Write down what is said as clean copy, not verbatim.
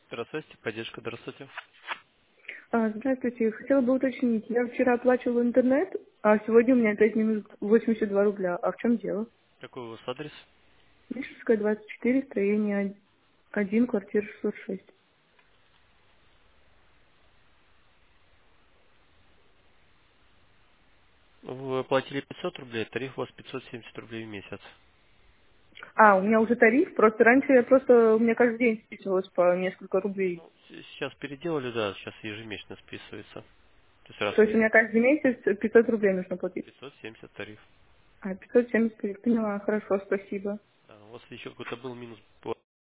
Здравствуйте, поддержка, здравствуйте. Здравствуйте. Хотела бы уточнить. Я вчера оплачивала интернет, а сегодня у меня опять минус 82 рубля. А в чем дело? Какой у вас адрес? Мишевская, 24, строение 1, квартира 606. Вы платили 500 рублей, тариф у вас 570 рублей в месяц. У меня уже тариф. Просто раньше у меня каждый день списывалось по несколько рублей. Ну, сейчас переделали, да, сейчас ежемесячно списывается. То есть раз То в есть у месяц меня каждый месяц 500 рублей нужно платить. 570 тариф. 570 тариф. Поняла. Хорошо, спасибо. Да, у вас еще какой-то был минус